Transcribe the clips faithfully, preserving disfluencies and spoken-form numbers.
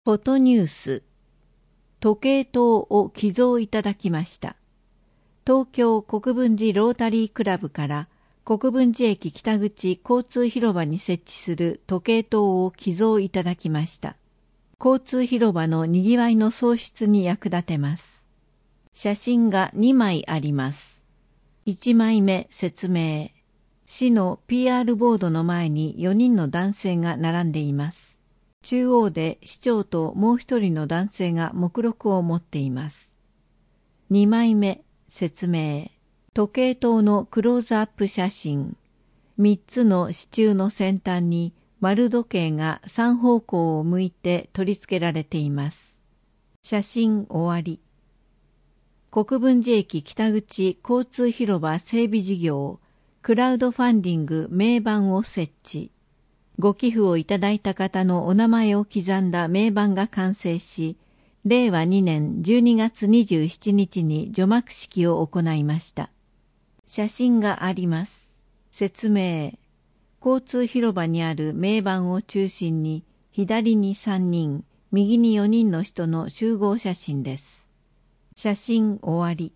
フォトニュース。時計塔を寄贈いただきました。東京国分寺ロータリークラブから国分寺駅北口交通広場に設置する時計塔を寄贈いただきました。交通広場のにぎわいの創出に役立てます。写真がにまいあります。いちまいめ説明。市の ピーアール ボードの前によにんの男性が並んでいます。中央で市長ともう一人の男性が目録を持っています。にまいめ説明。時計塔のクローズアップ写真。みっつの支柱の先端に丸時計がさん方向を向いて取り付けられています。写真終わり。国分寺駅北口交通広場整備事業クラウドファンディング銘板を設置。ご寄付をいただいた方のお名前を刻んだ銘板が完成し、れいわにねんじゅうにがつにじゅうしちにちに除幕式を行いました。写真があります。説明。交通広場にある銘板を中心に、左にさんにん、右によにんの人の集合写真です。写真終わり。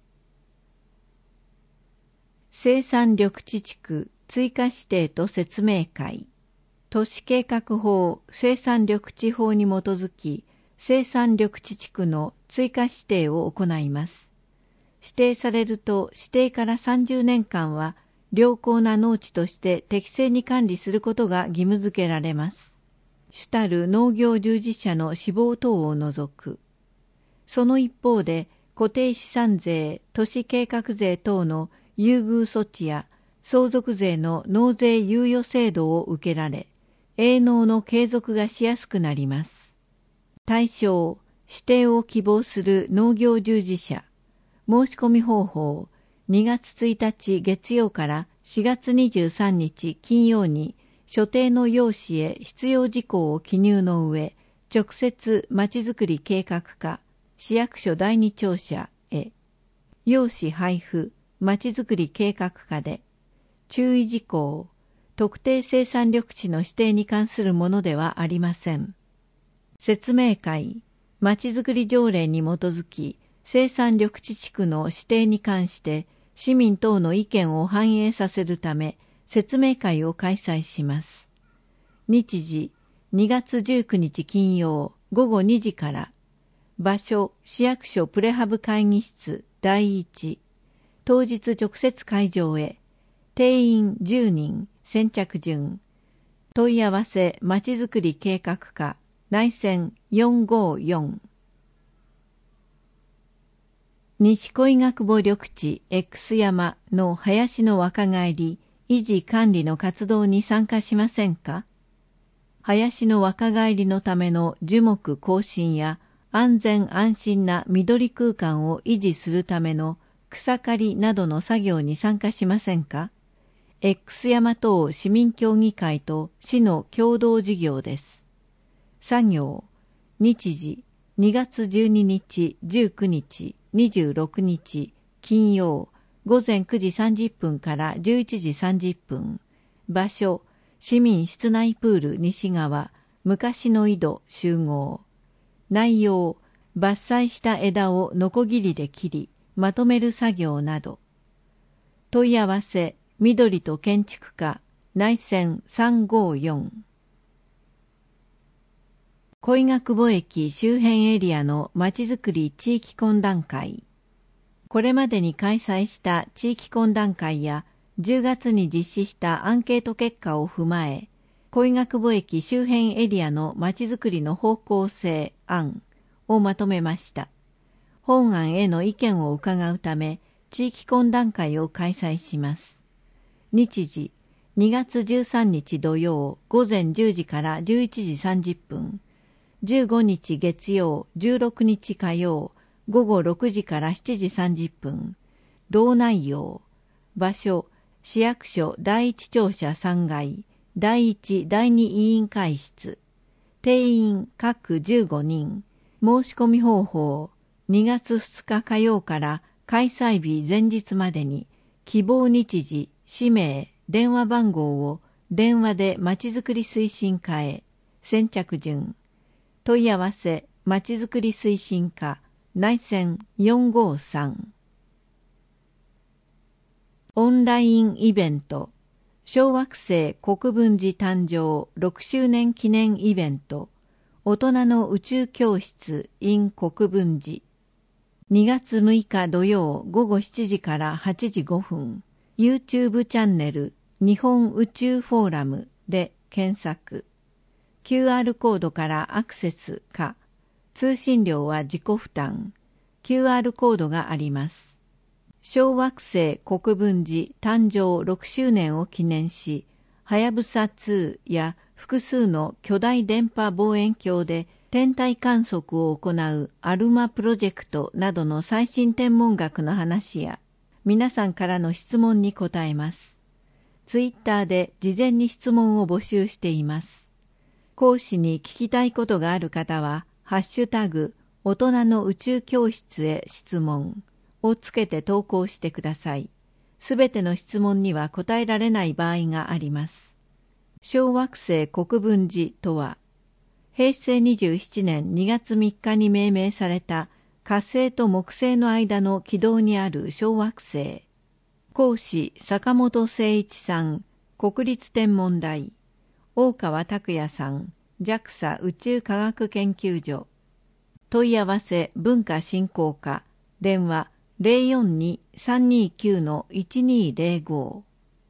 生産緑地地区追加指定と説明会。都市計画法生産緑地法に基づき生産緑地地区の追加指定を行います。指定されると指定からさんじゅうねんかんは良好な農地として適正に管理することが義務付けられます。主たる農業従事者の死亡等を除く。その一方で固定資産税、都市計画税等の優遇措置や相続税の納税猶予制度を受けられ、営農の継続がしやすくなります。対象、指定を希望する農業従事者。申し込み方法、にがつついたち月曜からしがつにじゅうさんにち金曜に所定の用紙へ必要事項を記入の上、直接まちづくり計画課、市役所だいに庁舎へ。用紙配布、まちづくり計画課で。注意事項、特定生産緑地の指定に関するものではありません。説明会、まちづくり条例に基づき、生産緑地地区の指定に関して市民等の意見を反映させるため、説明会を開催します。日時、にがつじゅうくにち金曜、ごごにじから。場所、市役所プレハブ会議室だいいち。当日直接会場へ。定員じゅうにん、先着順。問い合わせまちづくり計画課内線よんごよん。西恋ヶ久保緑地 X 山の林の若返り維持管理の活動に参加しませんか？林の若返りのための樹木更新や安全安心な緑空間を維持するための草刈りなどの作業に参加しませんか？X 山等市民協議会と市の共同事業です。作業、日時、にがつじゅうににち、じゅうくにち、にじゅうろくにち、金曜、ごぜんくじさんじゅっぷんからじゅういちじさんじゅっぷん。場所、市民室内プール西側、昔の井戸集合。内容、伐採した枝をノコギリで切り、まとめる作業など。問い合わせ、緑と建築課内線さんごよん。恋ヶ久保駅周辺エリアのまちづくり地域懇談会。これまでに開催した地域懇談会やじゅうがつに実施したアンケート結果を踏まえ、恋ヶ久保駅周辺エリアのまちづくりの方向性案をまとめました。本案への意見を伺うため、地域懇談会を開催します。日時、にがつじゅうさんにち土曜ごぜんじゅうじからじゅういちじさんじゅっぷん、じゅうごにち月曜じゅうろくにち火曜ごごろくじからしちじさんじゅっぷん、同内容、場所、市役所だいいち庁舎さんがい、だいいちだいに委員会室、定員各じゅうごにん、申し込み方法、にがつふつか火曜から開催日前日までに、希望日時、氏名、電話番号を電話でまちづくり推進課へ、先着順。 問い合わせまちづくり推進課内線よんごさん。オンラインイベント小惑星国分寺誕生ろくしゅうねん記念イベント大人の宇宙教室 in 国分寺にがつむいか土曜ごごしちじからはちじごふん YouTube チャンネル日本宇宙フォーラムで検索。キューアール コードからアクセスか通信料は自己負担。キューアール コードがあります。小惑星国分寺誕生ろくしゅうねんを記念し、はやぶさにや複数の巨大電波望遠鏡で天体観測を行うアルマプロジェクトなどの最新天文学の話や、皆さんからの質問に答えます。ツイッターで事前に質問を募集しています。講師に聞きたいことがある方は、ハッシュタグ、大人の宇宙教室へ質問をつけて投稿してください。すべての質問には答えられない場合があります。小惑星国分寺とは、へいせいにじゅうななねんにがつみっかに命名された火星と木星の間の軌道にある小惑星。講師坂本誠一さん、国立天文台。大川拓也さん、ジャクサ 宇宙科学研究所。問い合わせ文化振興課、電話 ゼロよんに さんにきゅう いちにゼロご。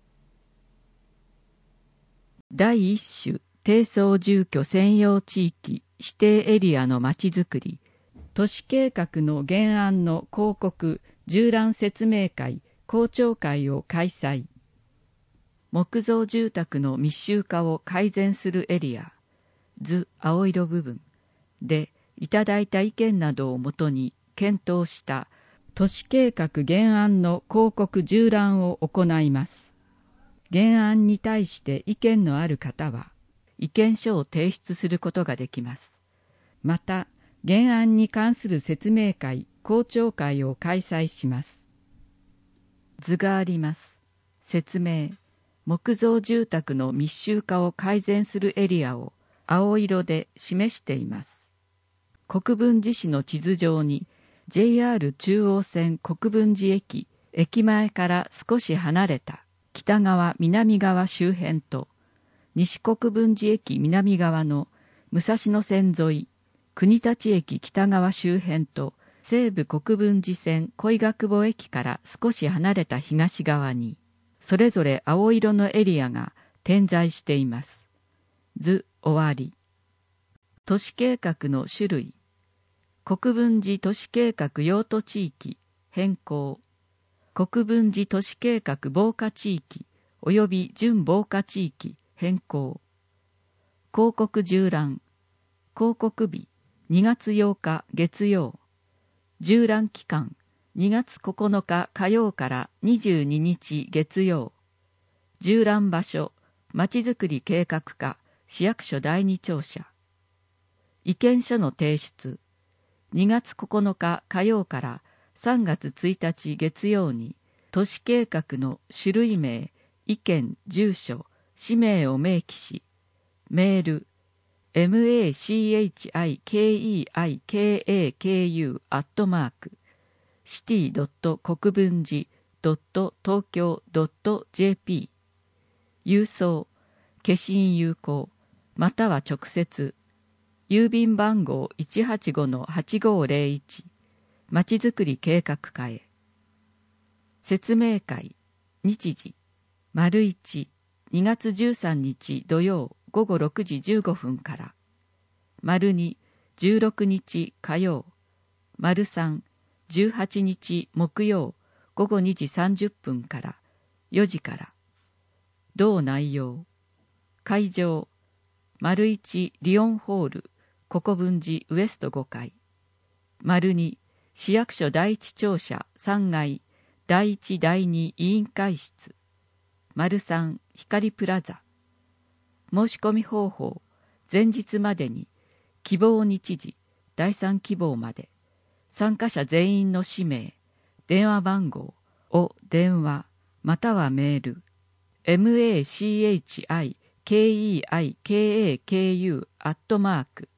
第一種低層住居専用地域指定エリアのまちづくり、都市計画の原案の広告縦覧説明会公聴会を開催。木造住宅の密集化を改善するエリア図青色部分でいただいた意見などをもとに検討した都市計画原案の広告縦覧を行います。原案に対して意見のある方は意見書を提出することができます。また原案に関する説明会公聴会を開催します。図があります。説明。木造住宅の密集化を改善するエリアを青色で示しています。国分寺市の地図上に ジェイアール 中央線国分寺駅、駅前から少し離れた北側南側周辺と西国分寺駅南側の武蔵野線沿い、国立駅北側周辺と西武国分寺線小井学保駅から少し離れた東側にそれぞれ青色のエリアが点在しています。図終わり。都市計画の種類。国分寺都市計画用途地域変更。国分寺都市計画防火地域及び準防火地域変更。広告縦覧。広告日にがつようか月曜。縦覧期間にがつここのか火曜からにじゅうににち月曜。縦覧場所、まちづくり計画課、市役所だいに庁舎。意見書の提出。にがつここのか火曜からさんがつついたち月曜に、都市計画の種類名、意見、住所、氏名を明記し、メール、マチケイカク アットマークシティ ドット 国分寺 ドット 東京 ドット ジェーピー 郵送消印有効または直接郵便番号 いちはちごのはちごゼロいち まちづくり計画課へ。説明会日時丸いちにがつじゅうさんにち土曜ごごろくじじゅうごふんから丸にじゅうろくにち火曜丸さんじゅうはちにち木曜ごごにじさんじゅっぷんからよじから同内容会場丸いちリオンホール国分寺ウエストごかい丸に市役所第一庁舎さんがいだいいちだいに委員会室丸さん光プラザ申し込み方法前日までに希望日時第三希望まで参加者全員の氏名電話番号を電話またはメール マチケイカク アットマーク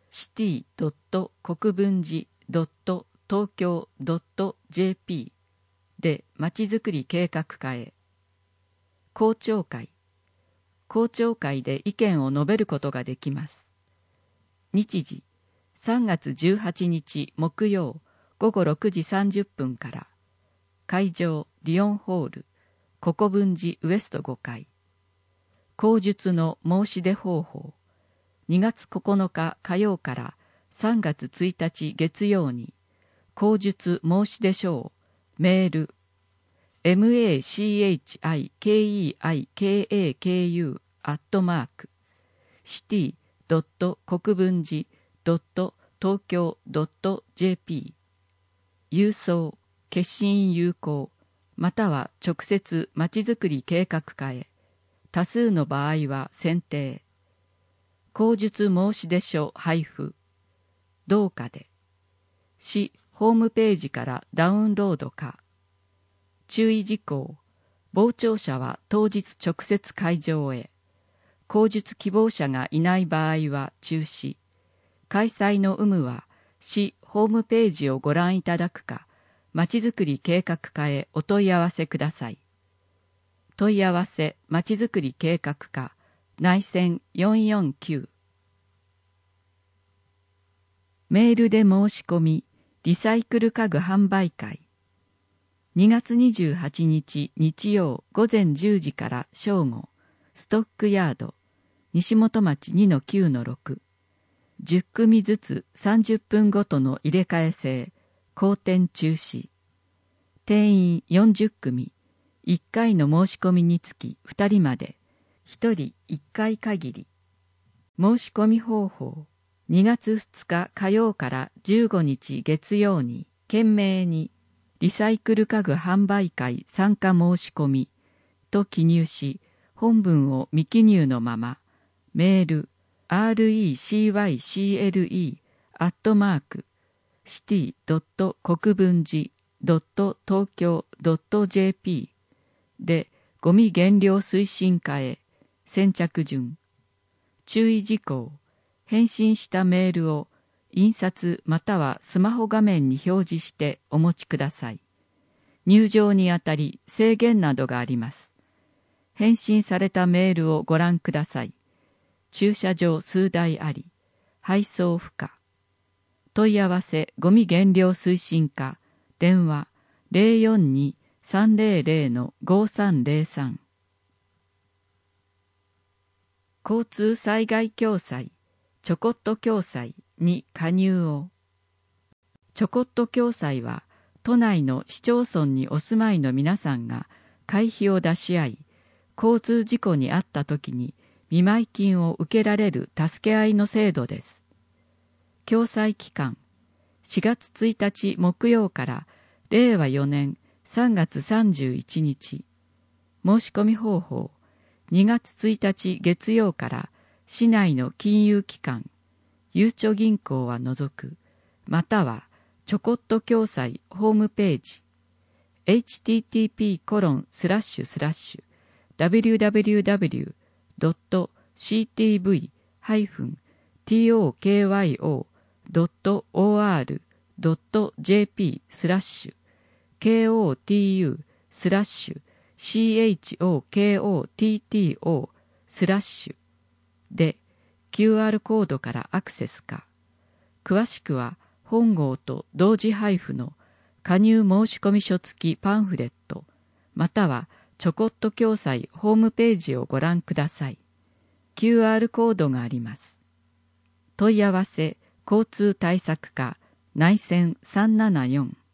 シティ 国分寺 東京 ジェーピー でまちづくり計画課へ。公聴会。公聴会で意見を述べることができます。日時、さんがつじゅうはちにち木曜ごごろくじさんじゅっぷんから。会場、リオンホール、国分寺ウエストごかい。口述の申し出方法。にがつここのか火曜からさんがつついたち月曜に、口述申し出書をメール、メークイケーアットマーク、シティ 国分寺 東京 ジェーピー、郵送、消印有効、または直接まちづくり計画課へ、多数の場合は選定。口述申し出書配布。どうかで。市ホームページからダウンロードか。注意事項。傍聴者は当日直接会場へ。口述希望者がいない場合は中止。開催の有無は市ホームページをご覧いただくか、まちづくり計画課へお問い合わせください。問い合わせまちづくり計画課内線よんよんきゅう。メールで申し込みリサイクル家具販売会。にがつにじゅうはちにち日曜ごぜんじゅうじから正午、ストックヤード、西本町 にのきゅうのろく。じゅっくみずつさんじゅっぷんごとの入れ替え制、後転中止。定員よんじゅっくみ、いっかいの申し込みにつきふたりまで、ひとりいっかい限り。申し込み方法。にがつふつか火曜からじゅうごにち月曜に、懸命に、リサイクル家具販売会参加申し込みと記入し、本文を未記入のまま、メール、レクアットマーク、シティ 国分寺 東京 ジェーピー でゴミ減量推進課へ、先着順。注意事項。返信したメールを印刷またはスマホ画面に表示してお持ちください。入場にあたり制限などがあります。返信されたメールをご覧ください。駐車場数台あり、配送不可。問い合わせゴミ減量推進課、電話 ゼロよんに さんゼロゼロ ごさんゼロさん。交通災害共済ちょこっと共済に加入を。ちょこっと共済は都内の市町村にお住まいの皆さんが会費を出し合い、交通事故に遭った時に見舞金を受けられる助け合いの制度です。共済期間、しがつついたち木曜かられいわよねんさんがつさんじゅういちにち。申し込み方法、にがつついたち月曜から市内の金融機関、ゆうちょ銀行は除く、またはちょこっと共済ホームページ、エイチティーティーピーコロンスラッシュスラッシュダブリューダブリューダブリュードットシーティーブイハイフントーキョードットオーアールドットジェーピースラッシュケーオーティーユースラッシュシーエイチオーケーオーティーティーオースラッシュで キューアール コードからアクセスか。詳しくは本号と同時配布の加入申込書付きパンフレットまたはちょこっと共済ホームページをご覧ください。キューアール コードがあります。問い合わせ交通対策課内線さんななよん。